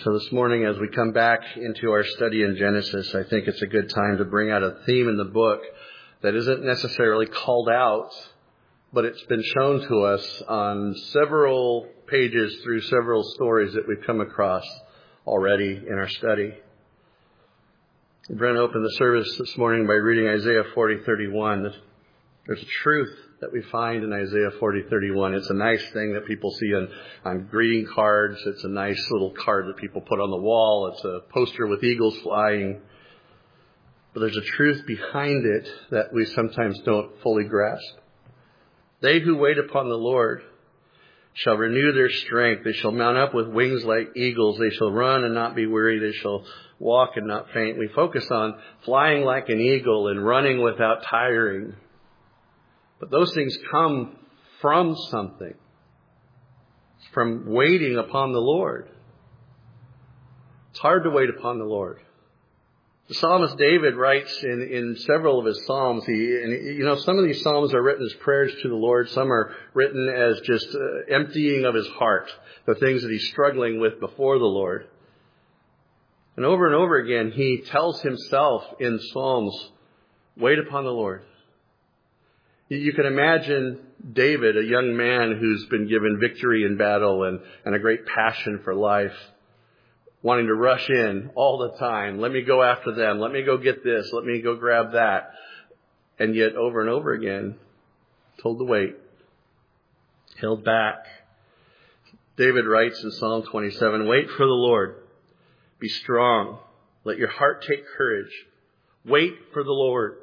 So this morning, as we come back into our study in Genesis, I think it's a good time to bring out a theme in the book that isn't necessarily called out, but it's been shown to us on several pages through several stories that we've come across already in our study. Brent opened the service this morning by reading Isaiah 40:31. There's a truth that we find in Isaiah 40:31. It's a nice thing that people see on greeting cards. It's a nice little card that people put on the wall. It's a poster with eagles flying. But there's a truth behind it that we sometimes don't fully grasp. They who wait upon the Lord shall renew their strength. They shall mount up with wings like eagles. They shall run and not be weary. They shall walk and not faint. We focus on flying like an eagle and running without tiring. But those things come from something. It's from waiting upon the Lord. It's hard to wait upon the Lord. The psalmist David writes in several of his psalms. Some of these psalms are written as prayers to the Lord. Some are written as just emptying of his heart, the things that he's struggling with before the Lord. And over again, he tells himself in Psalms, wait upon the Lord. You can imagine David, a young man who's been given victory in battle and a great passion for life, wanting to rush in all the time. Let me go after them. Let me go get this. Let me go grab that. And yet over and over again, told to wait, held back. David writes in Psalm 27, wait for the Lord. Be strong. Let your heart take courage. Wait for the Lord.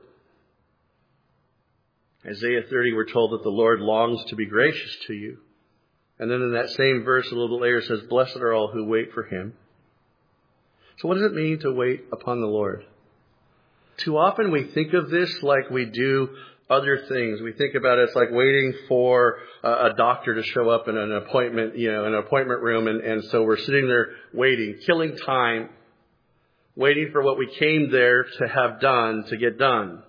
Isaiah 30, we're told that the Lord longs to be gracious to you. And then in that same verse, a little later, it says, blessed are all who wait for him. So what does it mean to wait upon the Lord? Too often we think of this like we do other things. We think about it, it's like waiting for a doctor to show up in an appointment, in an appointment room. And so we're sitting there waiting, killing time, waiting for what we came there to have done, to get done.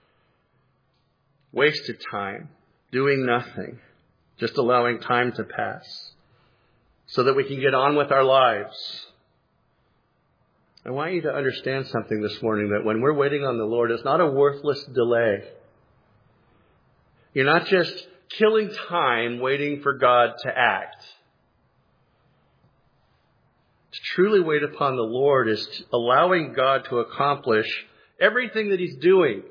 Wasted time, doing nothing, just allowing time to pass so that we can get on with our lives. I want you to understand something this morning, that when we're waiting on the Lord, it's not a worthless delay. You're not just killing time waiting for God to act. To truly wait upon the Lord is allowing God to accomplish everything that he's doing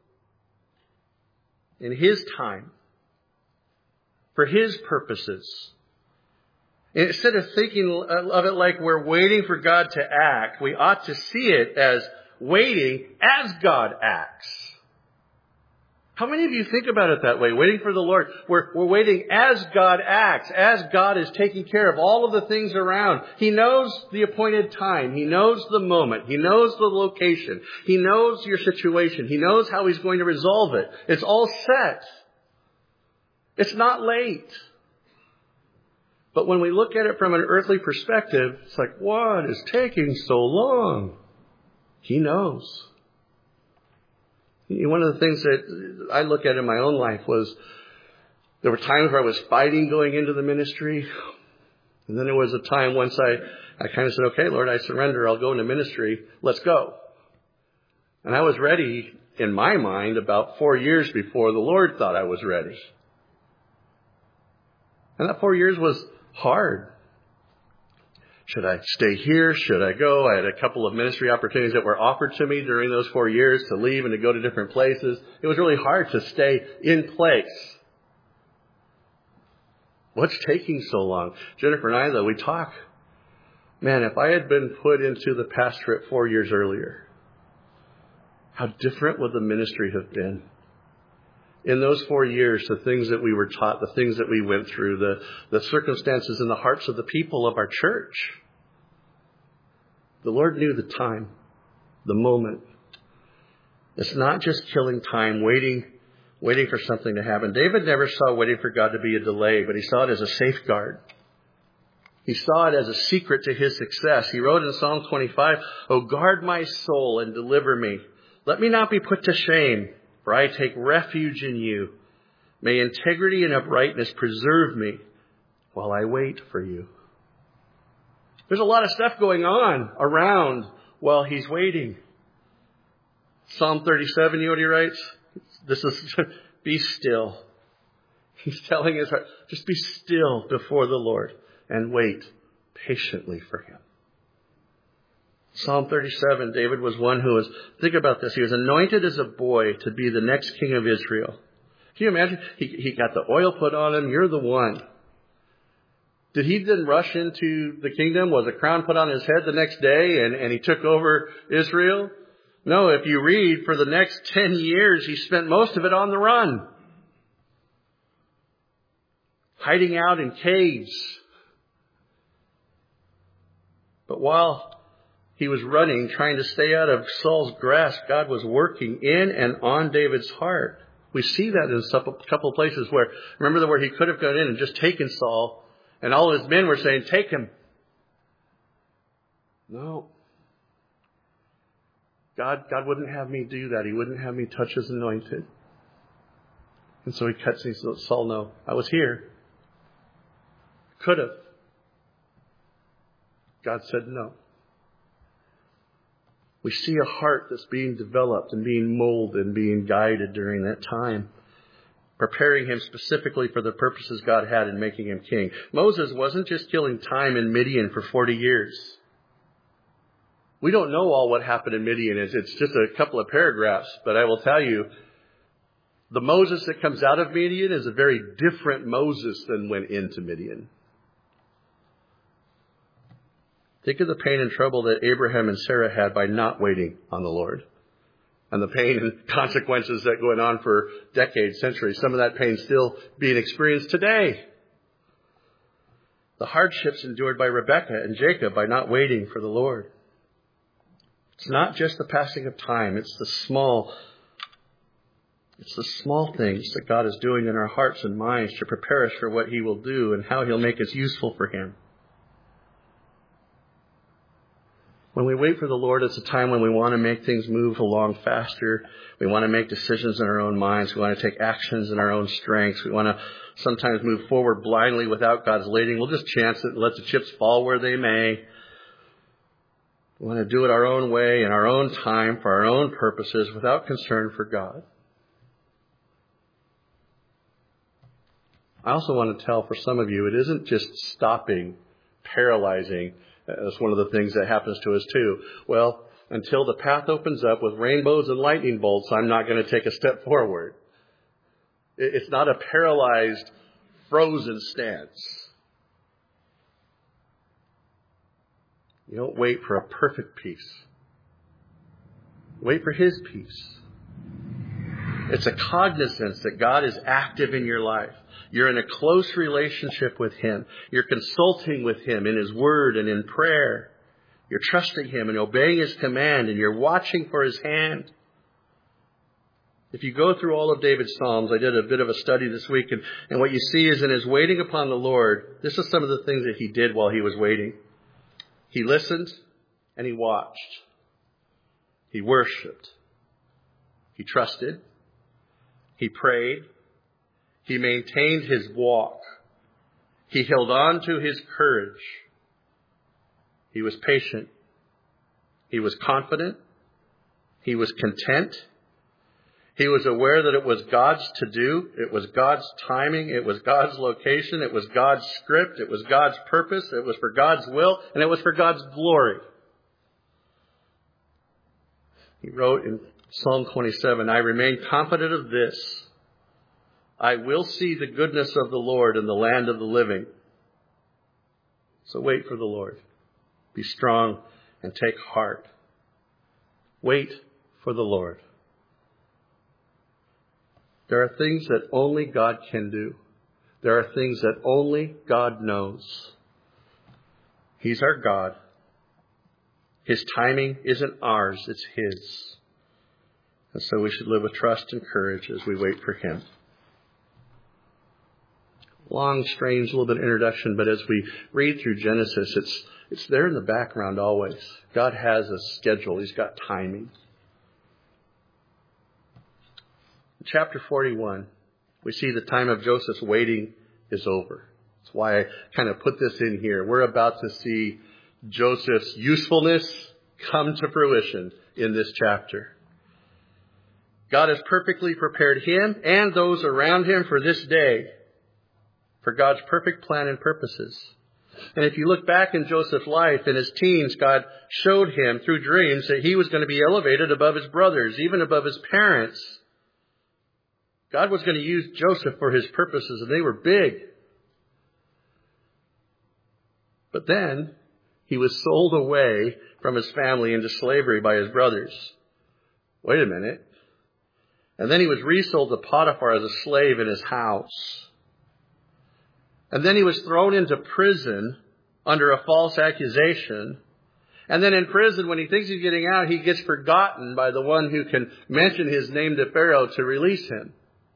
in his time, for his purposes. Instead of thinking of it like we're waiting for God to act, we ought to see it as waiting as God acts. How many of you think about it that way? Waiting for the Lord. We're waiting as God acts, as God is taking care of all of the things around. He knows the appointed time. He knows the moment. He knows the location. He knows your situation. He knows how he's going to resolve it. It's all set. It's not late. But when we look at it from an earthly perspective, it's like, what is taking so long? He knows. One of the things that I look at in my own life was there were times where I was fighting going into the ministry. And then there was a time once I kind of said, okay, Lord, I surrender. I'll go into ministry. Let's go. And I was ready in my mind about 4 years before the Lord thought I was ready. And that 4 years was hard. Should I stay here? Should I go? I had a couple of ministry opportunities that were offered to me during those 4 years to leave and to go to different places. It was really hard to stay in place. What's taking so long? Jennifer and I, though, we talk. Man, if I had been put into the pastorate 4 years earlier, how different would the ministry have been? In those 4 years, the things that we were taught, the things that we went through, the circumstances in the hearts of the people of our church. The Lord knew the time, the moment. It's not just killing time, waiting for something to happen. David never saw waiting for God to be a delay, but he saw it as a safeguard. He saw it as a secret to his success. He wrote in Psalm 25, "Oh, guard my soul and deliver me. Let me not be put to shame. For I take refuge in you. May integrity and uprightness preserve me while I wait for you." There's a lot of stuff going on around while he's waiting. Psalm 37, you know what he writes? This is, be still. He's telling his heart, just be still before the Lord and wait patiently for him. Psalm 37, David was one who was, think about this, he was anointed as a boy to be the next king of Israel. Can you imagine? He got the oil put on him, you're the one. Did he then rush into the kingdom? Was a crown put on his head the next day and he took over Israel? No, if you read, for the next 10 years, he spent most of it on the run. Hiding out in caves. But while he was running, trying to stay out of Saul's grasp, God was working in and on David's heart. We see that in a couple of places where, remember where he could have gone in and just taken Saul, and all his men were saying, take him. No. God wouldn't have me do that. He wouldn't have me touch his anointed. And so he cuts and he says, Saul, no, I was here. Could have. God said no. We see a heart that's being developed and being molded and being guided during that time, preparing him specifically for the purposes God had in making him king. Moses wasn't just killing time in Midian for 40 years. We don't know all what happened in Midian. It's just a couple of paragraphs, but I will tell you, the Moses that comes out of Midian is a very different Moses than went into Midian. Think of the pain and trouble that Abraham and Sarah had by not waiting on the Lord. And the pain and consequences that went on for decades, centuries. Some of that pain still being experienced today. The hardships endured by Rebekah and Jacob by not waiting for the Lord. It's not just the passing of time. It's the small things that God is doing in our hearts and minds to prepare us for what he will do and how he'll make us useful for him. When we wait for the Lord, it's a time when we want to make things move along faster. We want to make decisions in our own minds. We want to take actions in our own strengths. We want to sometimes move forward blindly without God's leading. We'll just chance it and let the chips fall where they may. We want to do it our own way in our own time for our own purposes without concern for God. I also want to tell for some of you, it isn't just stopping, paralyzing. That's one of the things that happens to us too. Well, until the path opens up with rainbows and lightning bolts, I'm not going to take a step forward. It's not a paralyzed, frozen stance. You don't wait for a perfect peace. Wait for his peace. It's a cognizance that God is active in your life. You're in a close relationship with him. You're consulting with him in his word and in prayer. You're trusting him and obeying his command, and you're watching for his hand. If you go through all of David's Psalms, I did a bit of a study this week, and what you see is in his waiting upon the Lord, this is some of the things that he did while he was waiting. He listened and he watched. He worshiped. He trusted. He prayed. He maintained his walk. He held on to his courage. He was patient. He was confident. He was content. He was aware that it was God's to do. It was God's timing. It was God's location. It was God's script. It was God's purpose. It was for God's will. And it was for God's glory. He wrote in Psalm 27, I remain confident of this. I will see the goodness of the Lord in the land of the living. So wait for the Lord. Be strong and take heart. Wait for the Lord. There are things that only God can do. There are things that only God knows. He's our God. His timing isn't ours, it's his. And so we should live with trust and courage as we wait for him. Long, strange little bit of introduction, but as we read through Genesis, it's there in the background always. God has a schedule. He's got timing. In chapter 41, we see the time of Joseph's waiting is over. That's why I kind of put this in here. We're about to see Joseph's usefulness come to fruition in this chapter. God has perfectly prepared him and those around him for this day, for God's perfect plan and purposes. And if you look back in Joseph's life, in his teens, God showed him through dreams that he was going to be elevated above his brothers, even above his parents. God was going to use Joseph for his purposes, and they were big. But then he was sold away from his family into slavery by his brothers. Wait a minute. And then he was resold to Potiphar as a slave in his house. And then he was thrown into prison under a false accusation. And then in prison, when he thinks he's getting out, he gets forgotten by the one who can mention his name to Pharaoh to release him.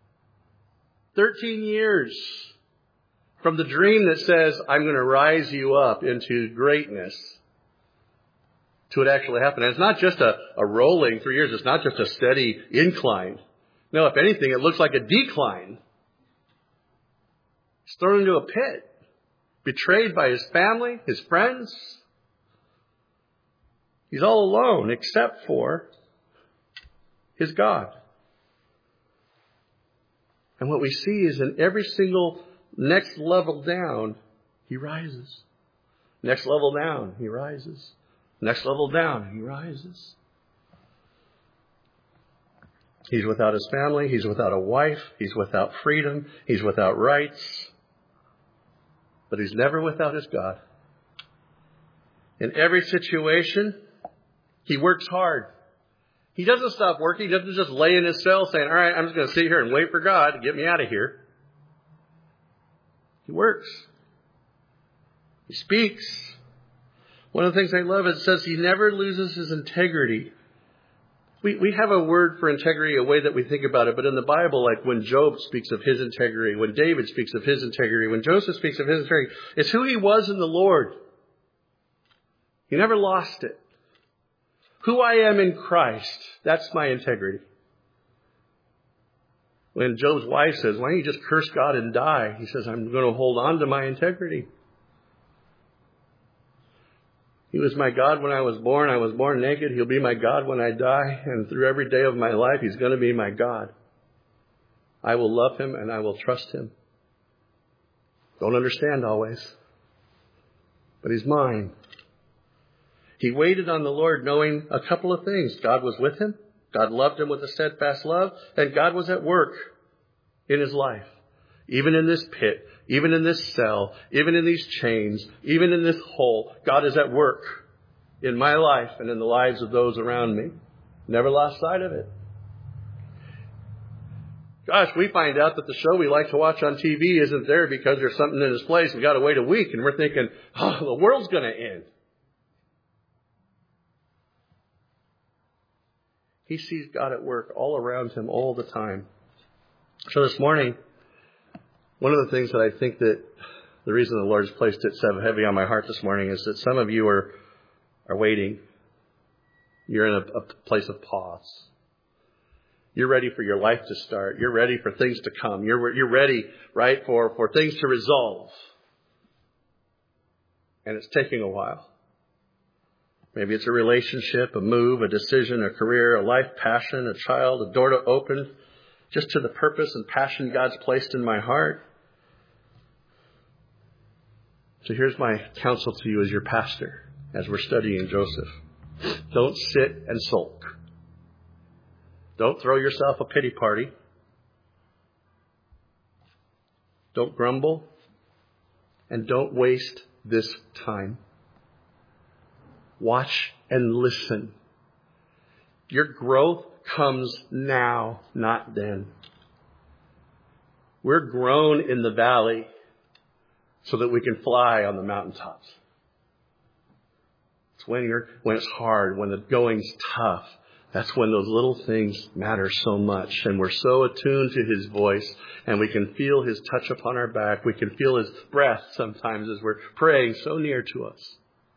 13 years from the dream that says, I'm going to rise you up into greatness, to it actually happening. And it's not just a rolling 3 years. It's not just a steady incline. No, if anything, it looks like a decline. He's thrown into a pit, betrayed by his family, his friends. He's all alone except for his God. And what we see is in every single next level down, he rises. Next level down, he rises. Next level down, he rises. He's without his family. He's without a wife. He's without freedom. He's without rights. But he's never without his God. In every situation, he works hard. He doesn't stop working. He doesn't just lay in his cell saying, all right, I'm just going to sit here and wait for God to get me out of here. He works. He speaks. One of the things I love is it says he never loses his integrity. We have a word for integrity, a way that we think about it. But in the Bible, like when Job speaks of his integrity, when David speaks of his integrity, when Joseph speaks of his integrity, it's who he was in the Lord. He never lost it. Who I am in Christ, that's my integrity. When Job's wife says, why don't you just curse God and die? He says, I'm going to hold on to my integrity. He was my God when I was born. I was born naked. He'll be my God when I die. And through every day of my life, he's going to be my God. I will love him and I will trust him. Don't understand always, but he's mine. He waited on the Lord knowing a couple of things. God was with him. God loved him with a steadfast love. And God was at work in his life. Even in this pit, even in this cell, even in these chains, even in this hole, God is at work in my life and in the lives of those around me. Never lost sight of it. Gosh, we find out that the show we like to watch on TV isn't there because there's something in its place. We got to wait a week and we're thinking, oh, the world's going to end. He sees God at work all around him all the time. So this morning, one of the things that I think that the reason the Lord's placed it so heavy on my heart this morning is that some of you are waiting. You're in a place of pause. You're ready for your life to start. You're ready for things to come. You're ready, right, for things to resolve. And it's taking a while. Maybe it's a relationship, a move, a decision, a career, a life passion, a child, a door to open, just to the purpose and passion God's placed in my heart. So here's my counsel to you as your pastor, as we're studying Joseph. Don't sit and sulk. Don't throw yourself a pity party. Don't grumble. And don't waste this time. Watch and listen. Your growth comes now, not then. We're grown in the valley so that we can fly on the mountaintops. It's when it's hard, when the going's tough. That's when those little things matter so much. And we're so attuned to his voice and we can feel his touch upon our back. We can feel his breath sometimes as we're praying so near to us.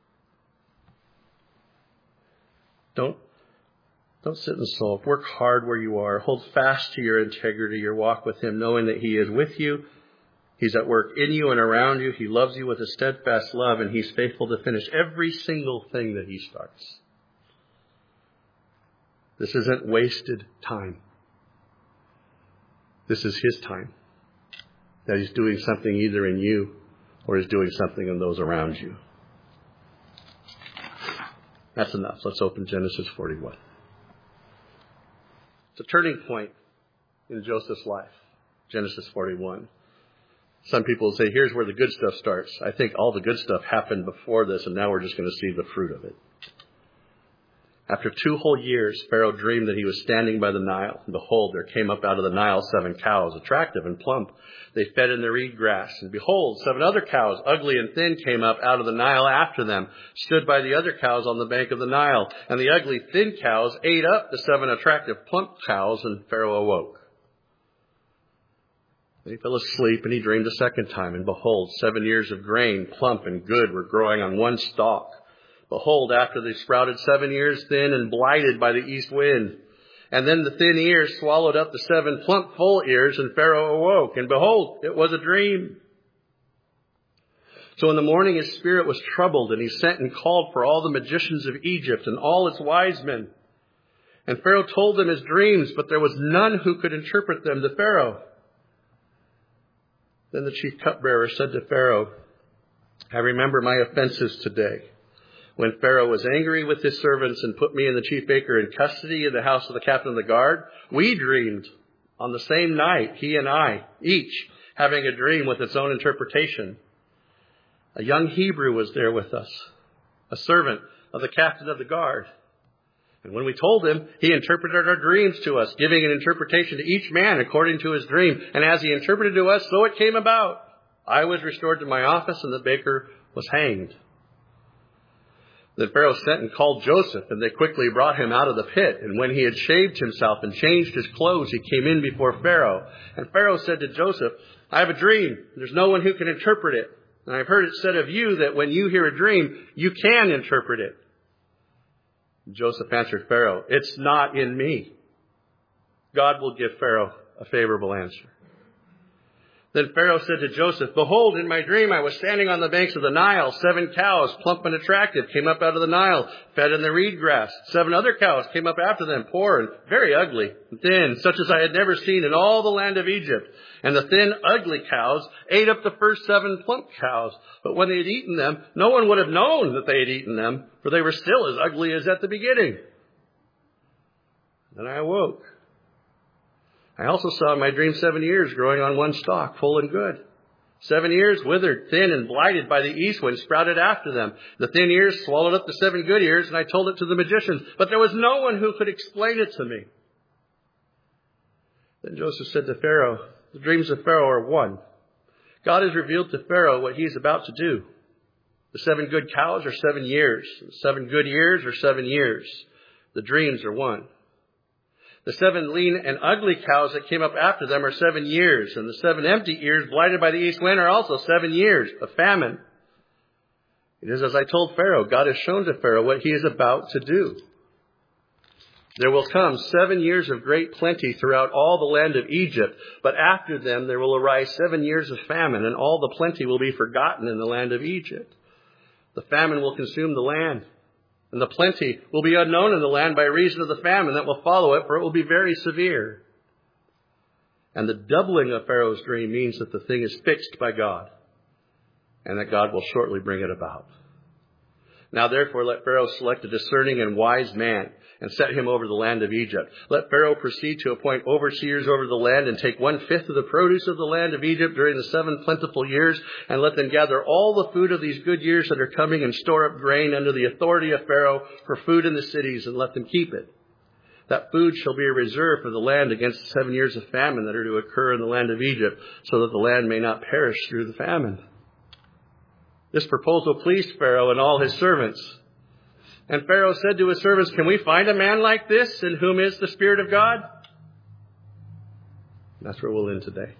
Don't sit and sulk. Work hard where you are. Hold fast to your integrity, your walk with him, knowing that he is with you He's at work in you and around you. He loves you with a steadfast love, and He's faithful to finish every single thing that He starts. This isn't wasted time. This is His time. That He's doing something either in you or He's doing something in those around you. That's enough. Let's open Genesis 41. It's a turning point in Joseph's life. Genesis 41. Some people say, here's where the good stuff starts. I think all the good stuff happened before this, and now we're just going to see the fruit of it. After 2 whole years, Pharaoh dreamed that he was standing by the Nile. And behold, there came up out of the Nile 7 cows, attractive and plump. They fed in the reed grass. And behold, 7 other cows, ugly and thin, came up out of the Nile after them, stood by the other cows on the bank of the Nile. And the ugly, thin cows ate up the 7 attractive, plump cows, and Pharaoh awoke. Then he fell asleep, and he dreamed a second time. And behold, 7 ears of grain, plump and good, were growing on one stalk. Behold, after they sprouted 7 ears thin and blighted by the east wind. And then the thin ears swallowed up the 7 plump full ears, and Pharaoh awoke. And behold, it was a dream. So in the morning his spirit was troubled, and he sent and called for all the magicians of Egypt and all its wise men. And Pharaoh told them his dreams, but there was none who could interpret them to Pharaoh. Then the chief cupbearer said to Pharaoh, I remember my offenses today. When Pharaoh was angry with his servants and put me and the chief baker in custody in the house of the captain of the guard, we dreamed on the same night, he and I, each having a dream with its own interpretation. A young Hebrew was there with us, a servant of the captain of the guard. And when we told him, he interpreted our dreams to us, giving an interpretation to each man according to his dream. And as he interpreted to us, so it came about. I was restored to my office, and the baker was hanged. Then Pharaoh sent and called Joseph, and they quickly brought him out of the pit. And when he had shaved himself and changed his clothes, he came in before Pharaoh. And Pharaoh said to Joseph, I have a dream. There's no one who can interpret it. And I've heard it said of you that when you hear a dream, you can interpret it. Joseph answered Pharaoh, it's not in me. God will give Pharaoh a favorable answer. Then Pharaoh said to Joseph, behold, in my dream I was standing on the banks of the Nile. 7 cows, plump and attractive, came up out of the Nile, fed in the reed grass. 7 other cows came up after them, poor and very ugly and thin, such as I had never seen in all the land of Egypt. And the thin, ugly cows ate up the first 7 plump cows. But when they had eaten them, no one would have known that they had eaten them, for they were still as ugly as at the beginning. Then I awoke. I also saw in my dream 7 ears growing on one stalk, full and good. 7 ears withered, thin, and blighted by the east wind, sprouted after them. The thin ears swallowed up the 7 good ears, and I told it to the magicians. But there was no one who could explain it to me. Then Joseph said to Pharaoh, the dreams of Pharaoh are one. God has revealed to Pharaoh what he is about to do. The 7 good cows are 7 years. The 7 good ears are 7 years. The dreams are one. The 7 lean and ugly cows that came up after them are 7 years. And the 7 empty ears blighted by the east wind are also 7 years of famine. It is as I told Pharaoh. God has shown to Pharaoh what he is about to do. There will come 7 years of great plenty throughout all the land of Egypt. But after them there will arise 7 years of famine, and all the plenty will be forgotten in the land of Egypt. The famine will consume the land. And the plenty will be unknown in the land by reason of the famine that will follow it, for it will be very severe. And the doubling of Pharaoh's dream means that the thing is fixed by God, and that God will shortly bring it about. Now therefore let Pharaoh select a discerning and wise man, and set him over the land of Egypt. Let Pharaoh proceed to appoint overseers over the land, and take 1/5 of the produce of the land of Egypt during the 7 plentiful years, and let them gather all the food of these good years that are coming, and store up grain under the authority of Pharaoh for food in the cities, and let them keep it. That food shall be a reserve for the land against the 7 years of famine that are to occur in the land of Egypt, so that the land may not perish through the famine. This proposal pleased Pharaoh and all his servants. And Pharaoh said to his servants, can we find a man like this in whom is the Spirit of God? That's where we'll end today.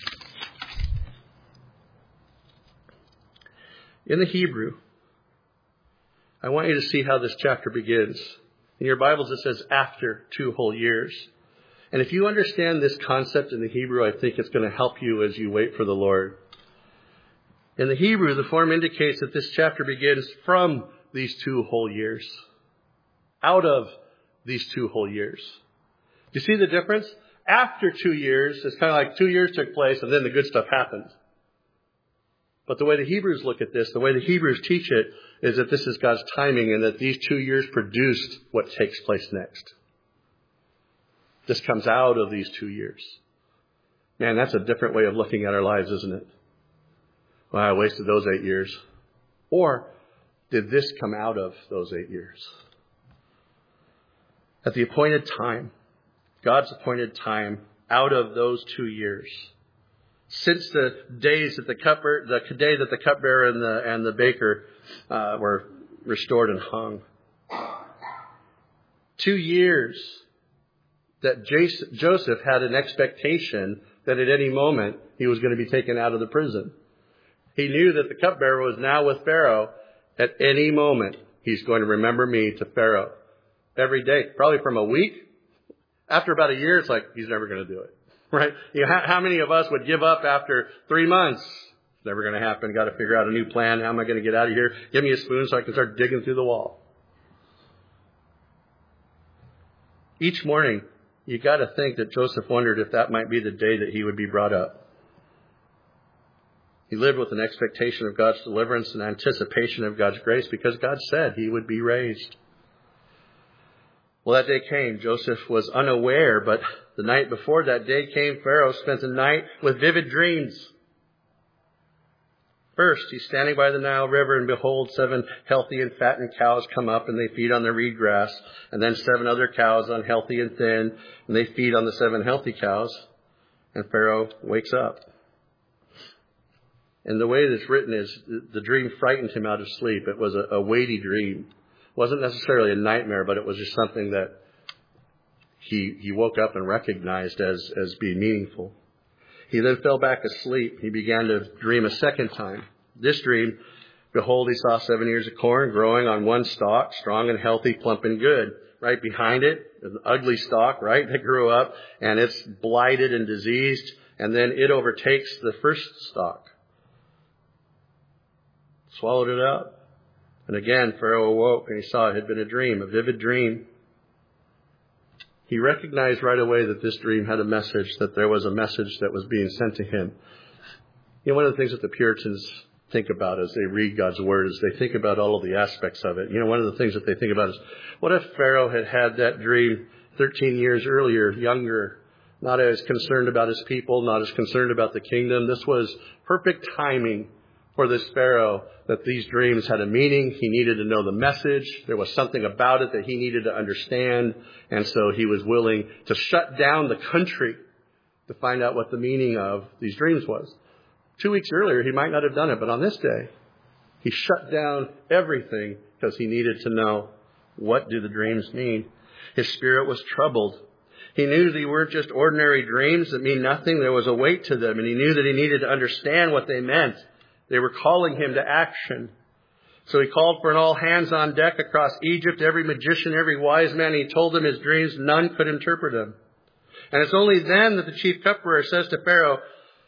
In the Hebrew, I want you to see how this chapter begins. In your Bibles it says after 2 whole years. And if you understand this concept in the Hebrew, I think it's going to help you as you wait for the Lord. In the Hebrew, the form indicates that this chapter begins from these 2 whole years. Out of these 2 whole years. Do you see the difference? After 2 years, it's kind of like 2 years took place and then the good stuff happened. But the way the Hebrews look at this, the way the Hebrews teach it, is that this is God's timing and that these 2 years produced what takes place next. This comes out of these 2 years. Man, that's a different way of looking at our lives, isn't it? Well, I wasted those 8 years. Or did this come out of those 8 years? At the appointed time, God's appointed time, out of those 2 years, since the days that the day that the cupbearer and the baker were restored and hung, 2 years that Joseph had an expectation that at any moment he was going to be taken out of the prison. He knew that the cupbearer was now with Pharaoh. At any moment, he's going to remember me to Pharaoh. Every day, probably from a week. After about a year, it's like, he's never going to do it. Right? How many of us would give up after 3 months? It's never going to happen. Got to figure out a new plan. How am I going to get out of here? Give me a spoon so I can start digging through the wall. Each morning, you got to think that Joseph wondered if that might be the day that he would be brought up. He lived with an expectation of God's deliverance and anticipation of God's grace because God said he would be raised. Well, that day came. Joseph was unaware, but the night before that day came, Pharaoh spent the night with vivid dreams. First, he's standing by the Nile River, and behold, 7 healthy and fattened cows come up, and they feed on the reed grass. And then 7 other cows, unhealthy and thin, and they feed on the 7 healthy cows. And Pharaoh wakes up. And the way it's written is, the dream frightened him out of sleep. It was a weighty dream. It wasn't necessarily a nightmare, but it was just something that he woke up and recognized as being meaningful. He then fell back asleep. He began to dream a second time. This dream, behold, he saw 7 ears of corn growing on one stalk, strong and healthy, plump and good. Right behind it, an ugly stalk, right, that grew up, and it's blighted and diseased, and then it overtakes the first stalk. Swallowed it up. And again, Pharaoh awoke and he saw it had been a dream, a vivid dream. He recognized right away that this dream had a message, that there was a message that was being sent to him. You know, one of the things that the Puritans think about as they read God's Word is they think about all of the aspects of it. You know, one of the things that they think about is, what if Pharaoh had had that dream 13 years earlier, younger, not as concerned about his people, not as concerned about the kingdom? This was perfect timing for this Pharaoh, that these dreams had a meaning. He needed to know the message. There was something about it that he needed to understand. And so he was willing to shut down the country to find out what the meaning of these dreams was. 2 weeks earlier, he might not have done it, but on this day, he shut down everything because he needed to know, what do the dreams mean? His spirit was troubled. He knew they weren't just ordinary dreams that mean nothing. There was a weight to them, and he knew that he needed to understand what they meant. They were calling him to action. So he called for an all hands on deck across Egypt, every magician, every wise man. He told them his dreams. None could interpret them. And it's only then that the chief cupbearer says to Pharaoh,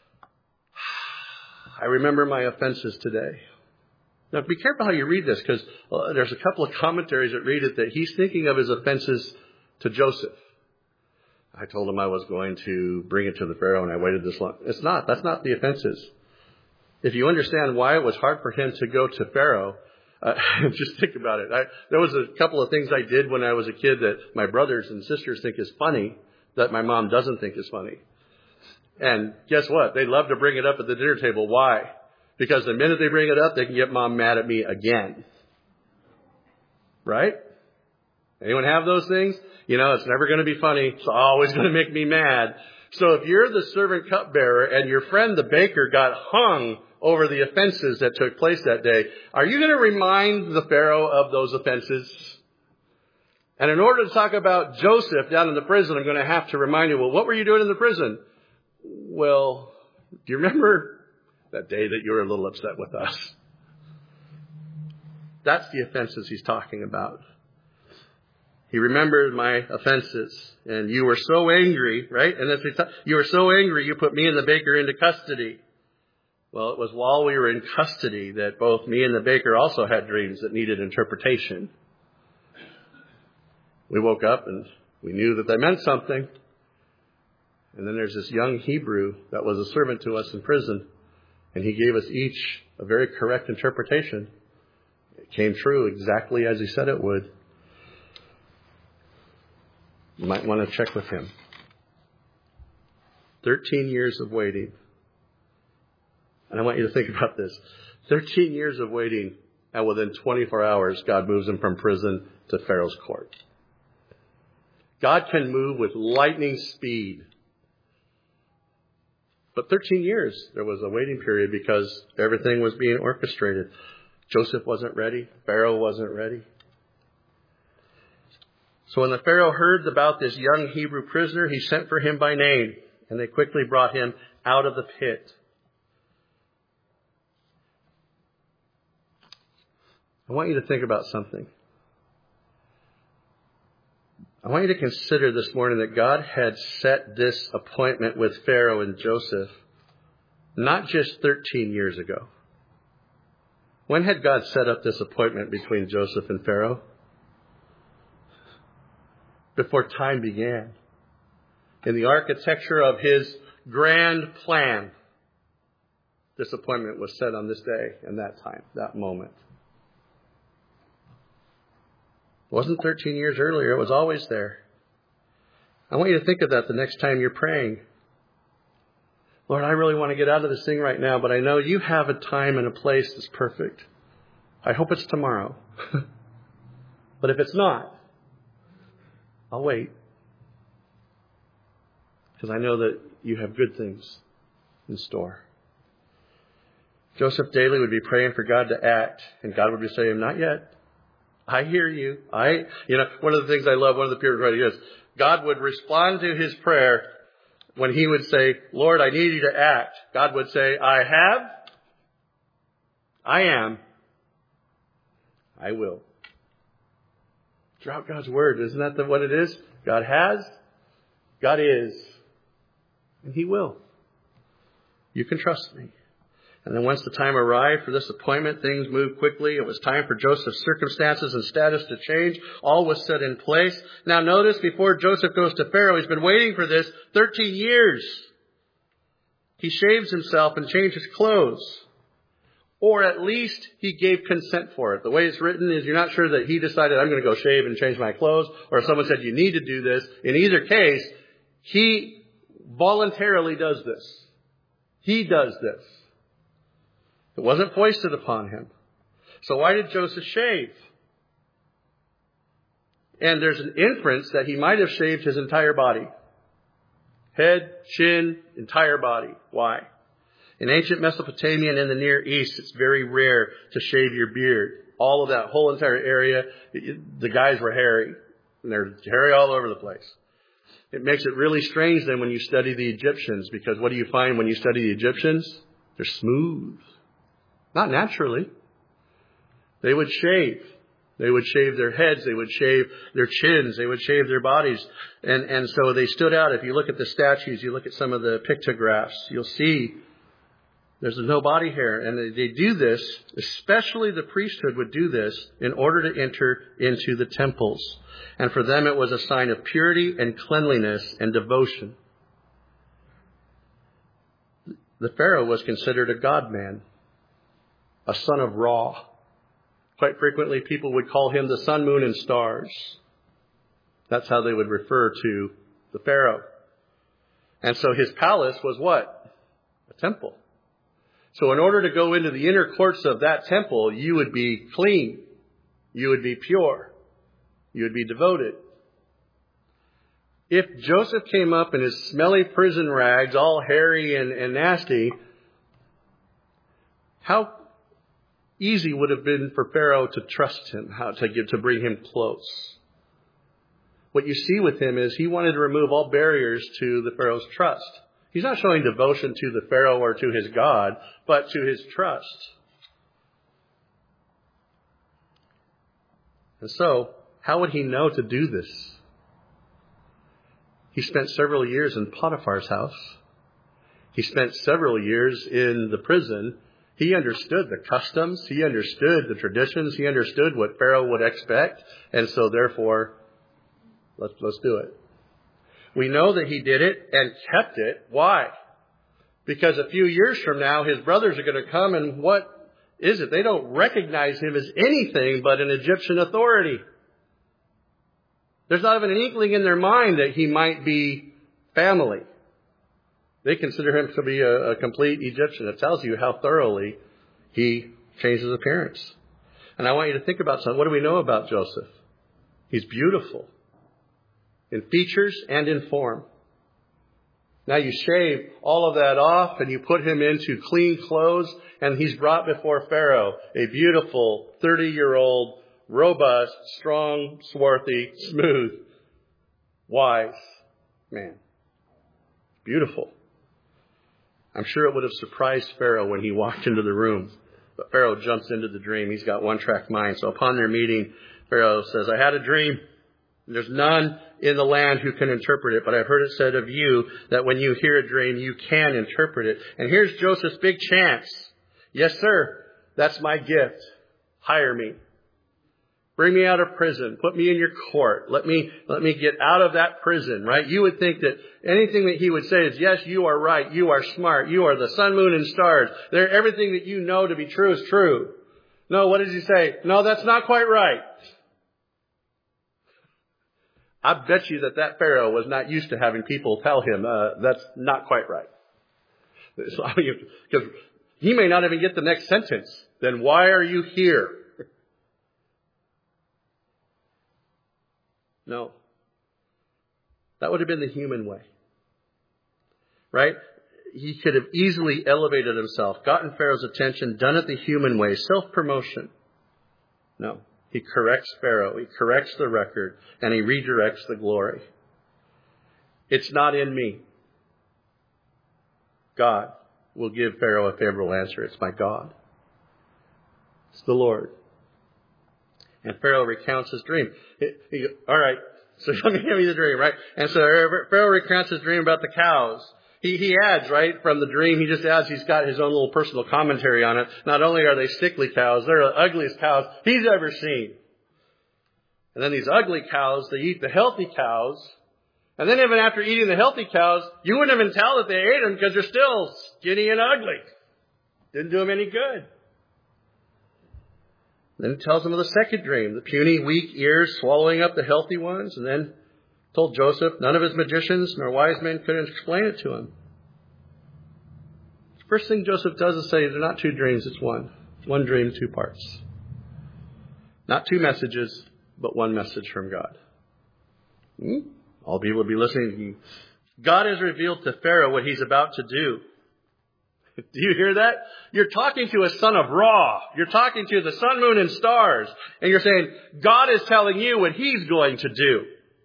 I remember my offenses today. Now be careful how you read this, because there's a couple of commentaries that read it that he's thinking of his offenses to Joseph. I told him I was going to bring it to the Pharaoh and I waited this long. It's not. That's not the offenses. If you understand why it was hard for him to go to Pharaoh, just think about it. There was a couple of things I did when I was a kid that my brothers and sisters think is funny, that my mom doesn't think is funny. And guess what? They love to bring it up at the dinner table. Why? Because the minute they bring it up, they can get mom mad at me again. Right? Anyone have those things? You know, it's never going to be funny. It's always going to make me mad. So if you're the servant cupbearer and your friend the baker got hung over the offenses that took place that day, are you going to remind the Pharaoh of those offenses? And in order to talk about Joseph down in the prison, I'm going to have to remind you, well, what were you doing in the prison? Well, do you remember that day that you were a little upset with us? That's the offenses he's talking about. He remembered my offenses, and you were so angry, right? And you were so angry, you put me and the baker into custody. Well, it was while we were in custody that both me and the baker also had dreams that needed interpretation. We woke up and we knew that they meant something. And then there's this young Hebrew that was a servant to us in prison. And he gave us each a very correct interpretation. It came true exactly as he said it would. You might want to check with him. 13 years of waiting. And I want you to think about this. 13 years of waiting, and within 24 hours, God moves him from prison to Pharaoh's court. God can move with lightning speed. But 13 years, there was a waiting period because everything was being orchestrated. Joseph wasn't ready. Pharaoh wasn't ready. So when the Pharaoh heard about this young Hebrew prisoner, he sent for him by name, and they quickly brought him out of the pit. I want you to think about something. I want you to consider this morning that God had set this appointment with Pharaoh and Joseph not just 13 years ago. When had God set up this appointment between Joseph and Pharaoh? Before time began. In the architecture of his grand plan, this appointment was set on this day and that time, that moment. It wasn't 13 years earlier. It was always there. I want you to think of that the next time you're praying. Lord, I really want to get out of this thing right now, but I know you have a time and a place that's perfect. I hope it's tomorrow. But if it's not, I'll wait. Because I know that you have good things in store. Joseph daily would be praying for God to act, and God would be saying, not yet. I hear you. One of the things I love, one of the Puritan writings is, God would respond to his prayer when he would say, Lord, I need you to act. God would say, I have, I am, I will. Throughout God's word, isn't that what it is? God has, God is, and he will. You can trust me. And then once the time arrived for this appointment, things moved quickly. It was time for Joseph's circumstances and status to change. All was set in place. Now notice, before Joseph goes to Pharaoh, he's been waiting for this 13 years. He shaves himself and changes clothes. Or at least he gave consent for it. The way it's written is you're not sure that he decided, I'm going to go shave and change my clothes, or someone said, you need to do this. In either case, he voluntarily does this. He does this. It wasn't foisted upon him. So why did Joseph shave? And there's an inference that he might have shaved his entire body. Head, chin, entire body. Why? In ancient Mesopotamia and in the Near East, it's very rare to shave your beard. All of that whole entire area, the guys were hairy. And they're hairy all over the place. It makes it really strange then when you study the Egyptians, because what do you find when you study the Egyptians? They're smooth. Not naturally. They would shave. They would shave their heads. They would shave their chins. They would shave their bodies. And so they stood out. If you look at the statues, you look at some of the pictographs, you'll see there's no body hair. And they do this, especially the priesthood would do this in order to enter into the temples. And for them it was a sign of purity and cleanliness and devotion. The Pharaoh was considered a God-man. A son of Ra. Quite frequently, people would call him the sun, moon, and stars. That's how they would refer to the Pharaoh. And so his palace was what? A temple. So in order to go into the inner courts of that temple, you would be clean. You would be pure. You would be devoted. If Joseph came up in his smelly prison rags, all hairy and nasty, how easy would have been for Pharaoh to trust him, to bring him close. What you see with him is he wanted to remove all barriers to the Pharaoh's trust. He's not showing devotion to the Pharaoh or to his God, but to his trust. And so, how would he know to do this? He spent several years in Potiphar's house. He spent several years in the prison. He understood the customs. He understood the traditions. He understood what Pharaoh would expect. And so therefore, let's do it. We know that he did it and kept it. Why? Because a few years from now, his brothers are going to come, and what is it? They don't recognize him as anything but an Egyptian authority. There's not even an inkling in their mind that he might be family. They consider him to be a complete Egyptian. It tells you how thoroughly he changed his appearance. And I want you to think about something. What do we know about Joseph? He's beautiful in features and in form. Now you shave all of that off and you put him into clean clothes, and he's brought before Pharaoh, a beautiful 30-year-old, robust, strong, swarthy, smooth, wise man. Beautiful. I'm sure it would have surprised Pharaoh when he walked into the room. But Pharaoh jumps into the dream. He's got one-track mind. So upon their meeting, Pharaoh says, I had a dream. There's none in the land who can interpret it, but I've heard it said of you that when you hear a dream, you can interpret it. And here's Joseph's big chance. Yes, sir. That's my gift. Hire me. Bring me out of prison. Put me in your court. Let me get out of that prison, right? You would think that anything that he would say is, yes, you are right. You are smart. You are the sun, moon, and stars. Everything that you know to be true is true. No, what does he say? No, that's not quite right. I bet you that Pharaoh was not used to having people tell him, that's not quite right. So, because he may not even get the next sentence. Then why are you here? No. That would have been the human way. Right? He could have easily elevated himself, gotten Pharaoh's attention, done it the human way, self-promotion. No. He corrects Pharaoh. He corrects the record. And he redirects the glory. It's not in me. God will give Pharaoh a favorable answer. It's my God. It's the Lord. And Pharaoh recounts his dream. All right, so let me give you the dream, right? And so Pharaoh recounts his dream about the cows. He adds, right, from the dream, he just adds, he's got his own little personal commentary on it. Not only are they sickly cows, they're the ugliest cows he's ever seen. And then these ugly cows, they eat the healthy cows. And then even after eating the healthy cows, you wouldn't even tell that they ate them because they're still skinny and ugly. Didn't do them any good. Then it tells him of the second dream, the puny, weak ears swallowing up the healthy ones. And then told Joseph none of his magicians nor wise men could explain it to him. The first thing Joseph does is say, they're not two dreams, it's one. One dream, two parts. Not two messages, but one message from God. All people would be listening. God has revealed to Pharaoh what he's about to do. Do you hear that? You're talking to a son of Ra. You're talking to the sun, moon, and stars. And you're saying, God is telling you what he's going to do.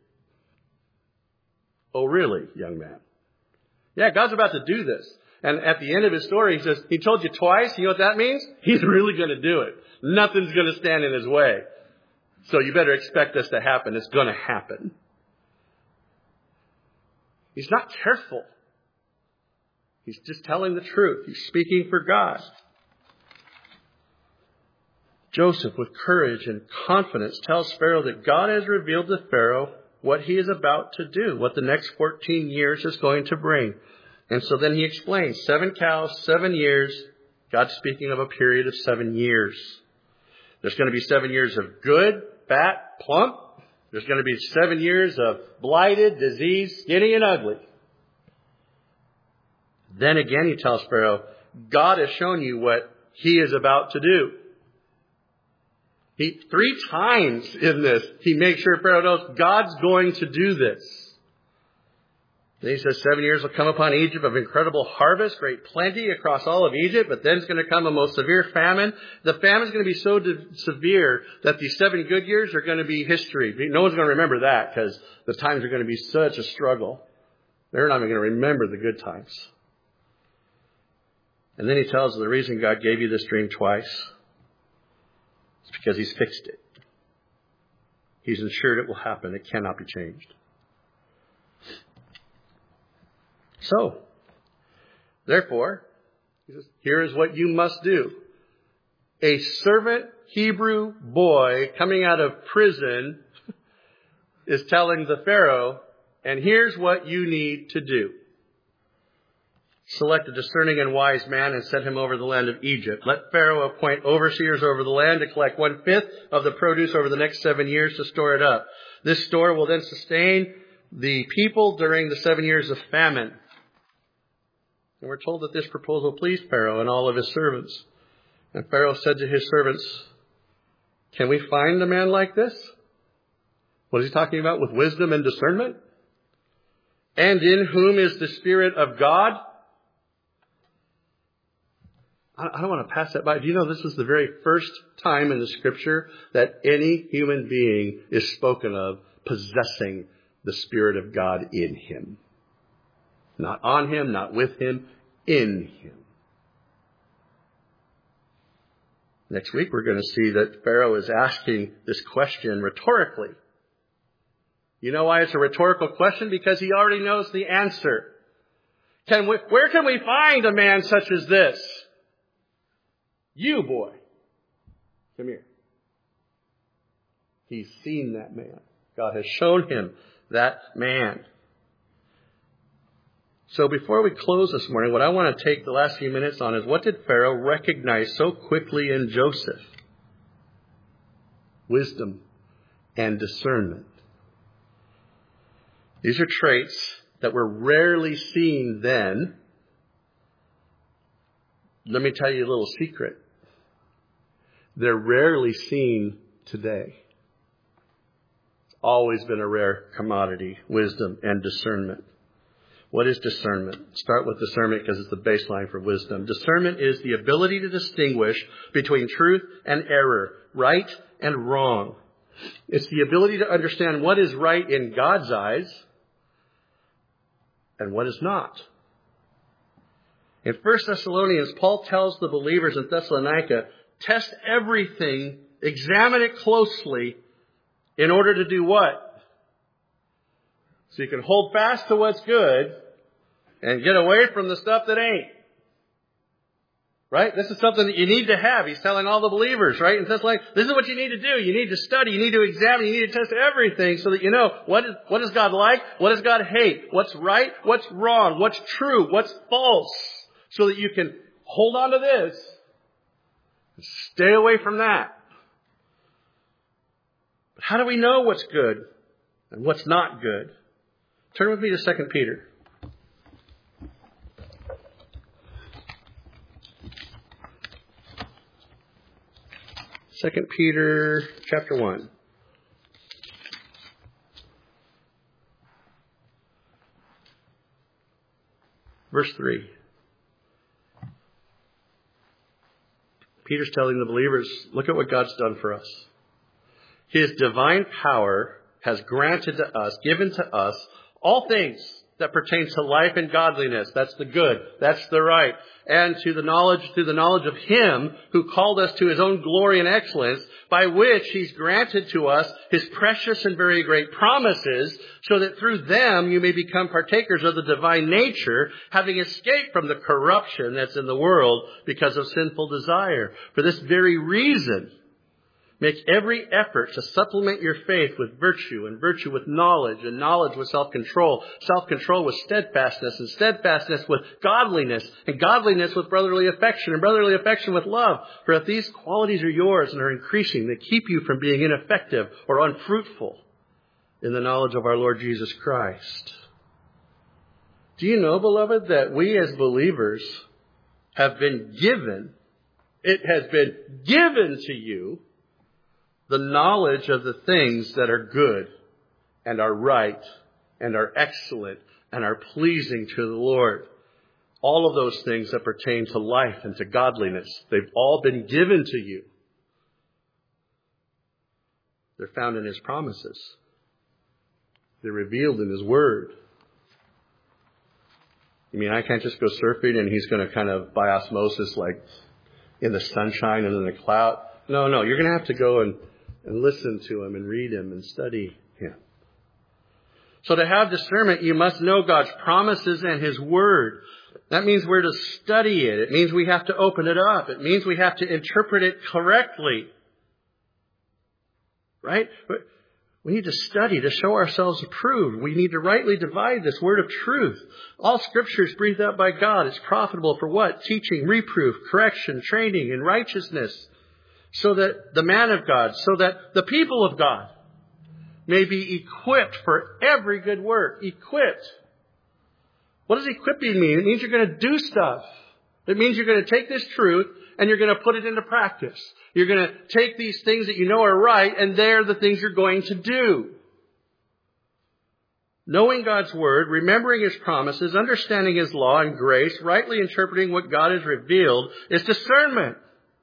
Oh, really, young man? Yeah, God's about to do this. And at the end of his story, he says, he told you twice. You know what that means? He's really going to do it. Nothing's going to stand in his way. So you better expect this to happen. It's going to happen. He's not careful. He's just telling the truth. He's speaking for God. Joseph, with courage and confidence, tells Pharaoh that God has revealed to Pharaoh what he is about to do, what the next 14 years is going to bring. And so then he explains, 7 cows, 7 years. God's speaking of a period of 7 years. There's going to be 7 years of good, fat, plump. There's going to be 7 years of blighted, diseased, skinny, and ugly. Then again, he tells Pharaoh, God has shown you what he is about to do. 3 times in this, he makes sure Pharaoh knows God's going to do this. Then he says 7 years will come upon Egypt of incredible harvest, great plenty across all of Egypt, but then it's going to come a most severe famine. The famine is going to be so severe that the 7 good years are going to be history. No one's going to remember that because the times are going to be such a struggle. They're not even going to remember the good times. And then he tells them the reason God gave you this dream twice is because he's fixed it. He's ensured it will happen. It cannot be changed. So, Therefore, he says, here is what you must do. A servant Hebrew boy coming out of prison is telling the Pharaoh, and here's what you need to do. Select a discerning and wise man and set him over the land of Egypt. Let Pharaoh appoint overseers over the land to collect 1/5 of the produce over the next 7 years to store it up. This store will then sustain the people during the 7 years of famine. And we're told that this proposal pleased Pharaoh and all of his servants. And Pharaoh said to his servants, can we find a man like this? What is he talking about? With wisdom and discernment? And in whom is the Spirit of God? I don't want to pass that by. Do you know this is the very first time in the Scripture that any human being is spoken of possessing the Spirit of God in him? Not on him, not with him, in him. Next week we're going to see that Pharaoh is asking this question rhetorically. You know why it's a rhetorical question? Because he already knows the answer. Where can we find a man such as this? You, boy. Come here. He's seen that man. God has shown him that man. So before we close this morning, what I want to take the last few minutes on is what did Pharaoh recognize so quickly in Joseph? Wisdom and discernment. These are traits that were rarely seen then. Let me tell you a little secret. They're rarely seen today. It's always been a rare commodity, wisdom and discernment. What is discernment? Start with discernment because it's the baseline for wisdom. Discernment is the ability to distinguish between truth and error, right and wrong. It's the ability to understand what is right in God's eyes and what is not. In 1 Thessalonians, Paul tells the believers in Thessalonica, test everything, examine it closely in order to do what? So you can hold fast to what's good and get away from the stuff that ain't. Right? This is something that you need to have. He's telling all the believers, right? And Thessalonica, this is what you need to do. You need to study. You need to examine. You need to test everything so that you know what is God like? What does God hate? What's right? What's wrong? What's true? What's false? So that you can hold on to this and stay away from that. But how do we know what's good and what's not good? Turn with me to 2 Peter. 2 Peter chapter 1. Verse 3. Peter's telling the believers, look at what God's done for us. His divine power has granted to us, given to us, all things that pertain to life and godliness. That's the good. That's the right. And through the knowledge of Him who called us to His own glory and excellence, by which He's granted to us His precious and very great promises, so that through them you may become partakers of the divine nature, having escaped from the corruption that's in the world because of sinful desire. For this very reason, make every effort to supplement your faith with virtue, and virtue with knowledge, and knowledge with self-control, self-control with steadfastness, and steadfastness with godliness, and godliness with brotherly affection, and brotherly affection with love. For if these qualities are yours and are increasing, they keep you from being ineffective or unfruitful in the knowledge of our Lord Jesus Christ. Do you know, beloved, that we as believers have been given, it has been given to you, the knowledge of the things that are good and are right and are excellent and are pleasing to the Lord. All of those things that pertain to life and to godliness, they've all been given to you. They're found in His promises. They're revealed in His Word. You mean I can't just go surfing and He's going to kind of by osmosis, like in the sunshine and in the cloud? No, you're going to have to go and listen to Him and read Him and study Him. So to have discernment, you must know God's promises and His Word. That means we're to study it. It means we have to open it up. It means we have to interpret it correctly. Right? We need to study to show ourselves approved. We need to rightly divide this word of truth. All Scripture is breathed out by God. It's profitable for what? Teaching, reproof, correction, training in righteousness. So that the man of God, so that the people of God may be equipped for every good work. Equipped. What does equipping mean? It means you're going to do stuff. It means you're going to take this truth and you're going to put it into practice. You're going to take these things that you know are right, and they're the things you're going to do. Knowing God's Word, remembering His promises, understanding His law and grace, rightly interpreting what God has revealed is discernment.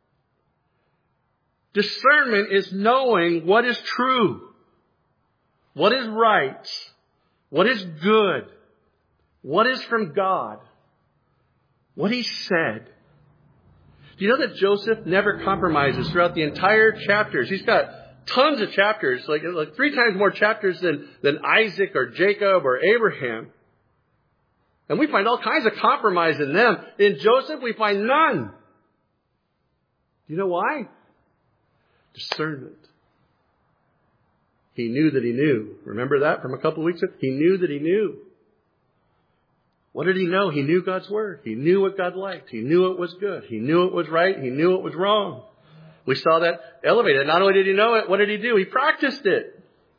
Discernment is knowing what is true, what is right, what is good, what is from God, what He said. Do you know that Joseph never compromises throughout the entire chapters? He's got tons of chapters, like 3 times more chapters than Isaac or Jacob or Abraham. And we find all kinds of compromise in them. In Joseph, we find none. Do you know why? Discernment. He knew that he knew. Remember that from a couple of weeks ago? He knew that he knew. What did he know? He knew God's Word. He knew what God liked. He knew it was good. He knew it was right. He knew it was wrong. We saw that elevated. Not only did he know it, what did he do? He practiced it.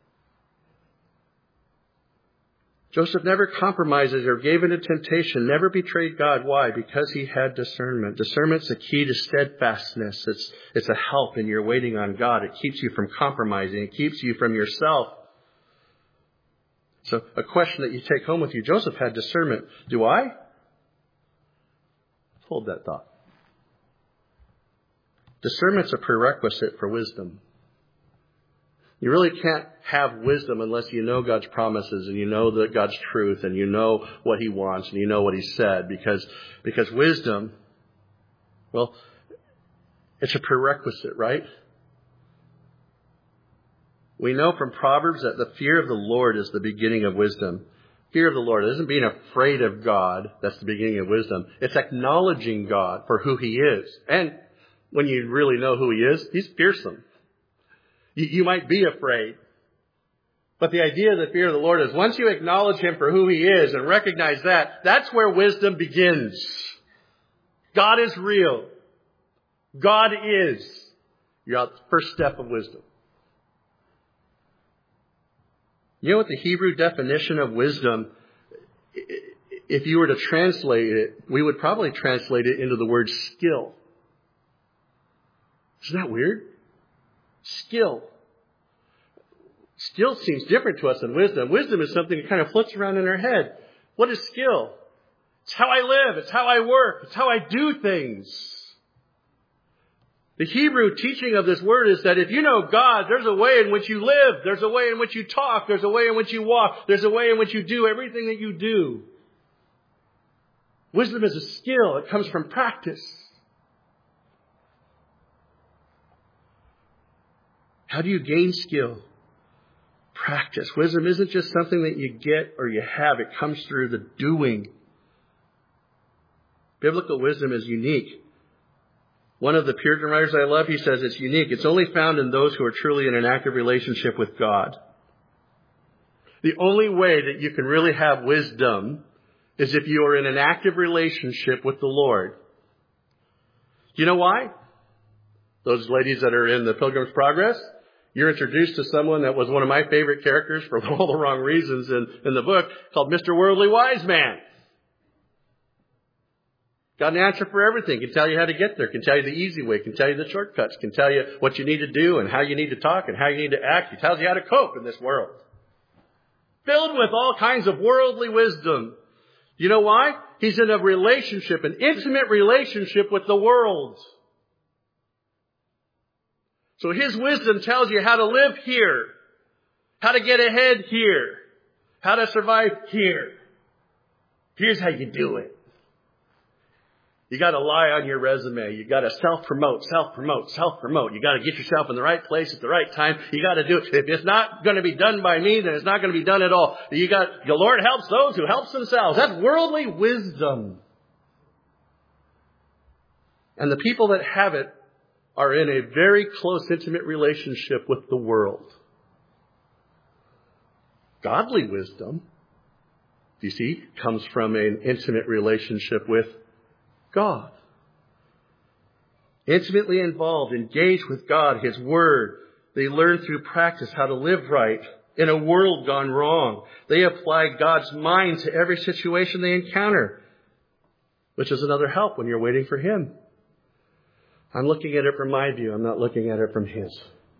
Joseph never compromises or gave in to temptation, never betrayed God. Why? Because he had discernment. Discernment's the key to steadfastness. It's a help in your waiting on God. It keeps you from compromising. It keeps you from yourself. So a question that you take home with you, Joseph had discernment. Do I? Hold that thought. Discernment's a prerequisite for wisdom. You really can't have wisdom unless you know God's promises and you know that God's truth and you know what He wants and you know what He said. Because wisdom, well, it's a prerequisite, right? We know from Proverbs that the fear of the Lord is the beginning of wisdom. Fear of the Lord isn't being afraid of God. That's the beginning of wisdom. It's acknowledging God for who He is. And when you really know who He is, He's fearsome. You might be afraid. But the idea of the fear of the Lord is once you acknowledge Him for who He is and recognize that, that's where wisdom begins. God is real. God is. You're at the first step of wisdom. You know what the Hebrew definition of wisdom, if you were to translate it, we would probably translate it into the word skill. Isn't that weird? Skill. Skill seems different to us than wisdom. Wisdom is something that kind of floats around in our head. What is skill? It's how I live. It's how I work. It's how I do things. The Hebrew teaching of this word is that if you know God, there's a way in which you live. There's a way in which you talk. There's a way in which you walk. There's a way in which you do everything that you do. Wisdom is a skill. It comes from practice. How do you gain skill? Practice. Wisdom isn't just something that you get or you have. It comes through the doing. Biblical wisdom is unique. One of the Puritan writers I love, he says it's unique. It's only found in those who are truly in an active relationship with God. The only way that you can really have wisdom is if you are in an active relationship with the Lord. Do you know why? Those ladies that are in the Pilgrim's Progress, you're introduced to someone that was one of my favorite characters for all the wrong reasons in the book, called Mr. Worldly Wise Man. Got an answer for everything. Can tell you how to get there. Can tell you the easy way. Can tell you the shortcuts. Can tell you what you need to do and how you need to talk and how you need to act. He tells you how to cope in this world. Filled with all kinds of worldly wisdom. You know why? He's in a relationship, an intimate relationship with the world. So his wisdom tells you how to live here, how to get ahead here, how to survive here. Here's how you do it. You got to lie on your resume. You got to self-promote. You got to get yourself in the right place at the right time. You got to do it. If it's not going to be done by me, then it's not going to be done at all. The Lord helps those who help themselves. That's worldly wisdom. And the people that have it are in a very close, intimate relationship with the world. Godly wisdom, you see, comes from an intimate relationship with God. Intimately involved, engaged with God, His Word. They learn through practice how to live right in a world gone wrong. They apply God's mind to every situation they encounter, which is another help when you're waiting for Him. I'm looking at it from my view. I'm not looking at it from His.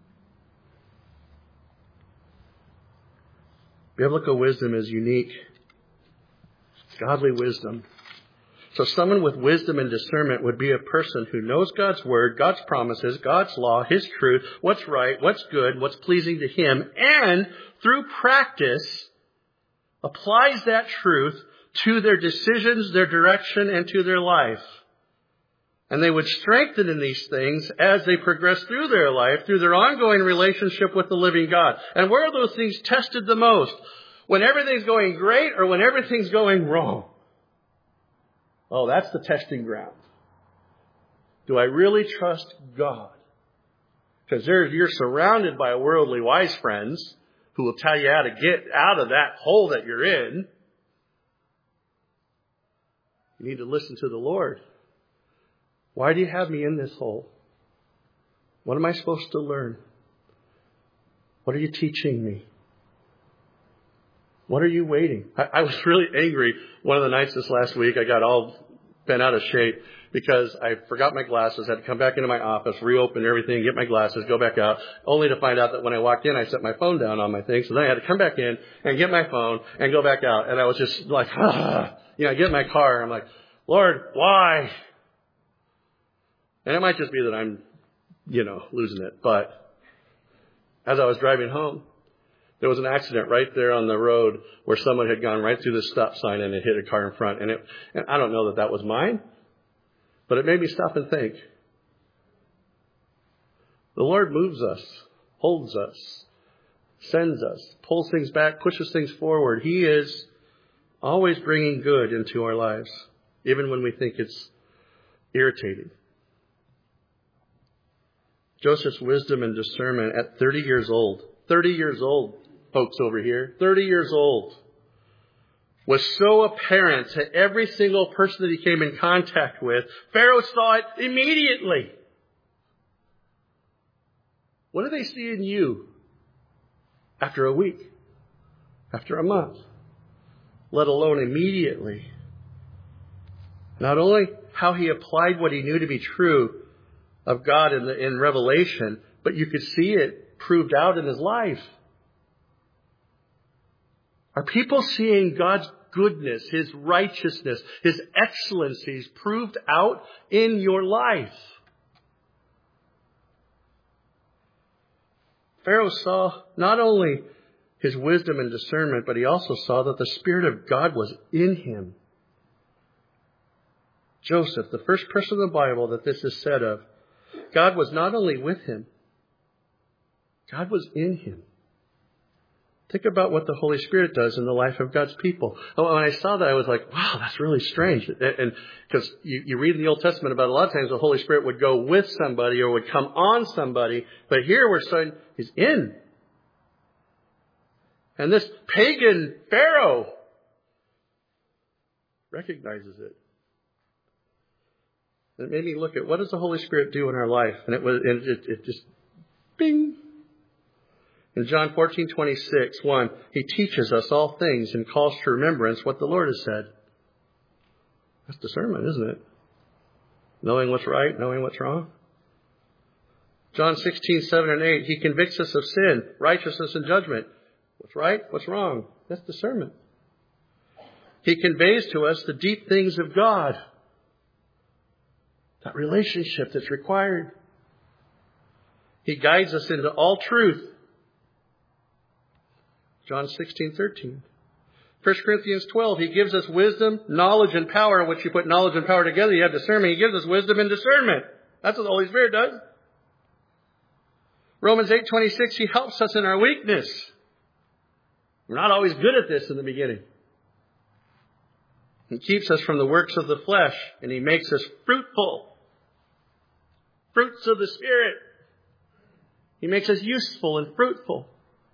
Biblical wisdom is unique. It's godly wisdom. So someone with wisdom and discernment would be a person who knows God's Word, God's promises, God's law, His truth, what's right, what's good, what's pleasing to Him, and through practice applies that truth to their decisions, their direction, and to their life. And they would strengthen in these things as they progress through their life, through their ongoing relationship with the living God. And where are those things tested the most? When everything's going great or when everything's going wrong? Oh, that's the testing ground. Do I really trust God? Because you're surrounded by worldly wise friends who will tell you how to get out of that hole that you're in. You need to listen to the Lord. Why do you have me in this hole? What am I supposed to learn? What are you teaching me? What are you waiting? I was really angry one of the nights this last week. I got all bent out of shape because I forgot my glasses. I had to come back into my office, reopen everything, get my glasses, go back out, only to find out that when I walked in, I set my phone down on my thing. So then I had to come back in and get my phone and go back out. And I was just like, I get in my car. I'm like, Lord, why? And it might just be that I'm, losing it. But as I was driving home, there was an accident right there on the road where someone had gone right through the stop sign and it hit a car in front. And I don't know that was mine, but it made me stop and think. The Lord moves us, holds us, sends us, pulls things back, pushes things forward. He is always bringing good into our lives, even when we think it's irritating. Joseph's wisdom and discernment at 30 years old, folks over here, 30 years old, was so apparent to every single person that he came in contact with. Pharaoh saw it immediately. What do they see in you after a week, after a month, let alone immediately? Not only how he applied what he knew to be true of God in Revelation, but you could see it proved out in his life. Are people seeing God's goodness, His righteousness, His excellencies proved out in your life? Pharaoh saw not only his wisdom and discernment, but he also saw that the Spirit of God was in him. Joseph, the first person in the Bible that this is said of, God was not only with him, God was in him. Think about what the Holy Spirit does in the life of God's people. When I saw that, I was like, wow, that's really strange. And because you read in the Old Testament about a lot of times the Holy Spirit would go with somebody or would come on somebody. But here we're saying He's in. And this pagan Pharaoh recognizes it. And it made me look at what does the Holy Spirit do in our life? And it just, bing. In John 14:26, He teaches us all things and calls to remembrance what the Lord has said. That's discernment, isn't it? Knowing what's right, knowing what's wrong. John 16:7 and 8, He convicts us of sin, righteousness, and judgment. What's right, what's wrong? That's discernment. He conveys to us the deep things of God. That relationship that's required. He guides us into all truth. John 16:13. 1 Corinthians 12, He gives us wisdom, knowledge, and power. In which you put knowledge and power together, you have discernment. He gives us wisdom and discernment. That's what the Holy Spirit does. Romans 8:26, He helps us in our weakness. We're not always good at this in the beginning. He keeps us from the works of the flesh, and He makes us fruitful. Fruits of the Spirit. He makes us useful and fruitful.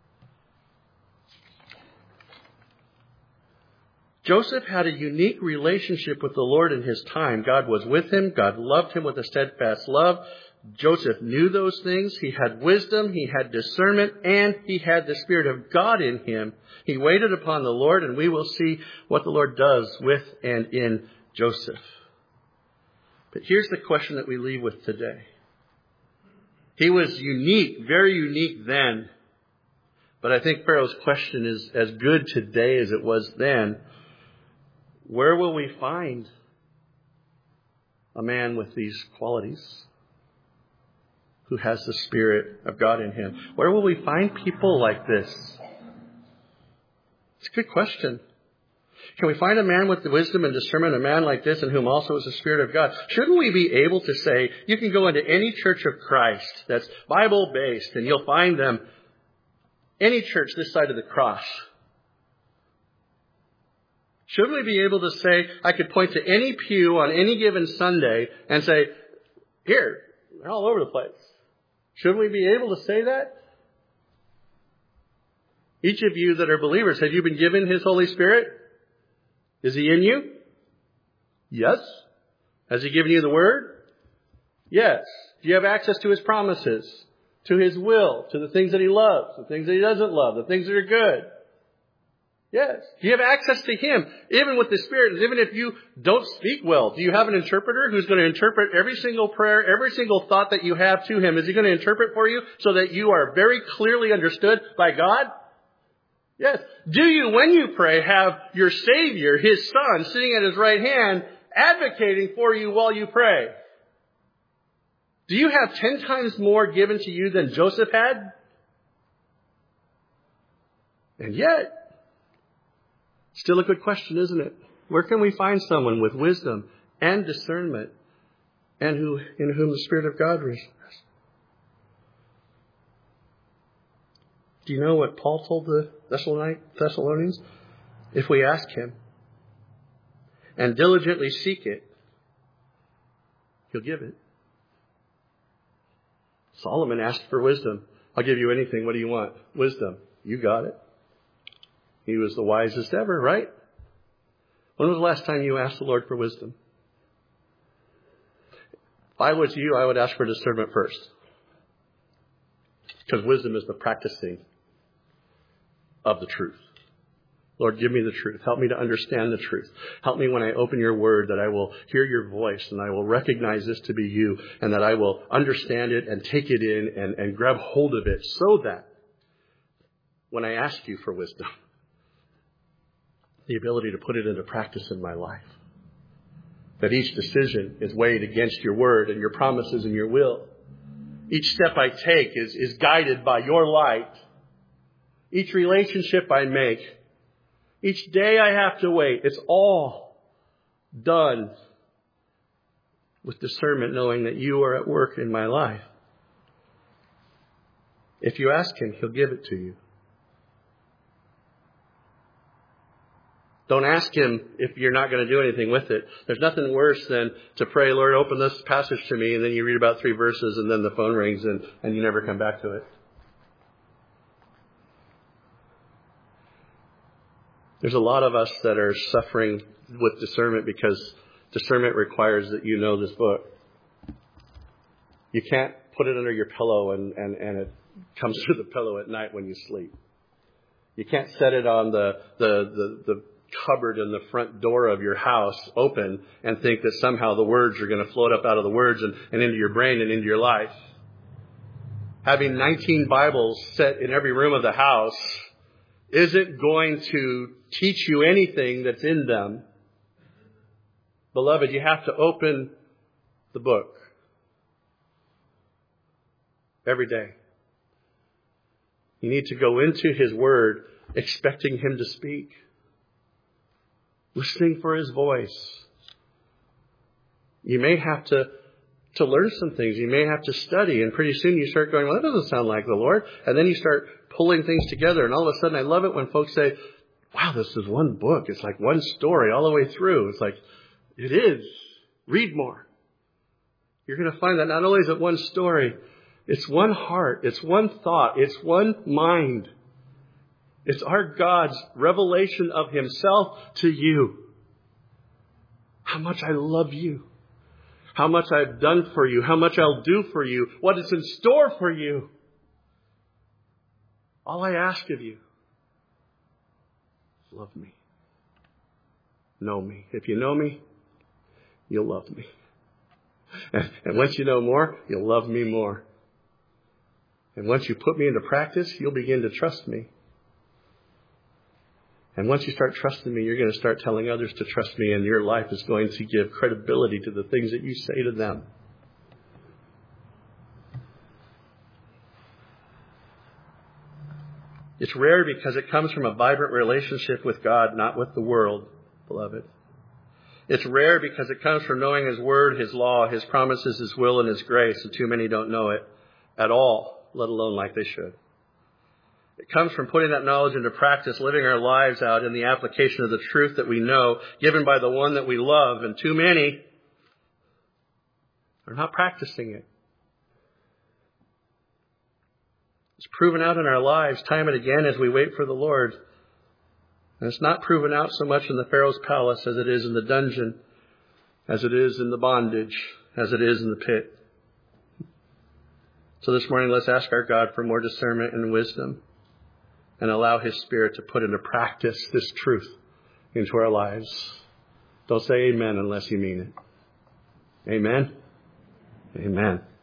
Joseph had a unique relationship with the Lord in his time. God was with him. God loved him with a steadfast love. Joseph knew those things. He had wisdom. He had discernment. And he had the Spirit of God in him. He waited upon the Lord, and we will see what the Lord does with and in Joseph. But here's the question that we leave with today. He was unique, very unique then. But I think Pharaoh's question is as good today as it was then. Where will we find a man with these qualities who has the Spirit of God in him? Where will we find people like this? It's a good question. Can we find a man with the wisdom and discernment, a man like this in whom also is the Spirit of God? Shouldn't we be able to say, you can go into any church of Christ that's Bible-based and you'll find them, any church this side of the cross. Shouldn't we be able to say, I could point to any pew on any given Sunday and say, here, they're all over the place. Shouldn't we be able to say that? Each of you that are believers, have you been given His Holy Spirit? Is He in you? Yes. Has He given you the Word? Yes. Do you have access to His promises, to His will, to the things that He loves, the things that He doesn't love, the things that are good? Yes. Do you have access to Him, even with the Spirit? And even if you don't speak well, do you have an interpreter who's going to interpret every single prayer, every single thought that you have to Him? Is He going to interpret for you so that you are very clearly understood by God? Yes. Do you, when you pray, have your Savior, His Son, sitting at His right hand, advocating for you while you pray? Do you have 10 times more given to you than Joseph had? And yet, still a good question, isn't it? Where can we find someone with wisdom and discernment and in whom the Spirit of God resides? Do you know what Paul told the Thessalonians? If we ask Him and diligently seek it, He'll give it. Solomon asked for wisdom. I'll give you anything. What do you want? Wisdom. You got it. He was the wisest ever, right? When was the last time you asked the Lord for wisdom? If I was you, I would ask for discernment first. Because wisdom is the practicing of the truth. Lord, give me the truth. Help me to understand the truth. Help me when I open your word that I will hear your voice and I will recognize this to be you and that I will understand it and take it in and grab hold of it so that when I ask you for wisdom, the ability to put it into practice in my life. That each decision is weighed against your word and your promises and your will. Each step I take is guided by your light. Each relationship I make, each day I have to wait, it's all done with discernment, knowing that you are at work in my life. If you ask Him, He'll give it to you. Don't ask Him if you're not going to do anything with it. There's nothing worse than to pray, Lord, open this passage to me, and then you read about 3 verses, and then the phone rings, and you never come back to it. There's a lot of us that are suffering with discernment because discernment requires that you know this book. You can't put it under your pillow and it comes through the pillow at night when you sleep. You can't set it on the cupboard in the front door of your house open and think that somehow the words are going to float up out of the words and into your brain and into your life. Having 19 Bibles set in every room of the house isn't going to teach you anything that's in them. Beloved, you have to open the book every day. You need to go into His Word expecting Him to speak, listening for His voice. You may have to learn some things. You may have to study, and pretty soon you start going, well, that doesn't sound like the Lord. And then you start pulling things together, and all of a sudden I love it when folks say, wow, this is one book. It's like one story all the way through. It's like, it is. Read more. You're going to find that not only is it one story, it's one heart, it's one thought, it's one mind. It's our God's revelation of himself to you. How much I love you. How much I've done for you. How much I'll do for you. What is in store for you. All I ask of you is love me. Know me. If you know me, you'll love me. And once you know more, you'll love me more. And once you put me into practice, you'll begin to trust me. And once you start trusting me, you're going to start telling others to trust me, and your life is going to give credibility to the things that you say to them. It's rare because it comes from a vibrant relationship with God, not with the world, beloved. It's rare because it comes from knowing his word, his law, his promises, his will, and his grace, and too many don't know it at all, let alone like they should. It comes from putting that knowledge into practice, living our lives out in the application of the truth that we know, given by the one that we love, and too many are not practicing it. It's proven out in our lives time and again as we wait for the Lord. And it's not proven out so much in the Pharaoh's palace as it is in the dungeon, as it is in the bondage, as it is in the pit. So this morning, let's ask our God for more discernment and wisdom and allow his Spirit to put into practice this truth into our lives. Don't say amen unless you mean it. Amen? Amen.